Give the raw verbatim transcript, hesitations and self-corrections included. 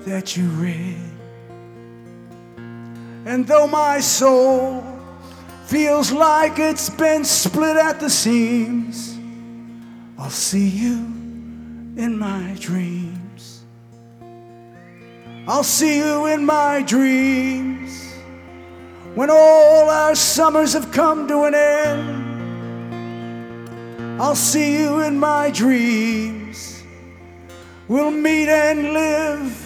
that you read. And though my soul feels like it's been split at the seams, I'll see you in my dreams. I'll see you in my dreams when all our summers have come to an end. I'll see you in my dreams. We'll meet and live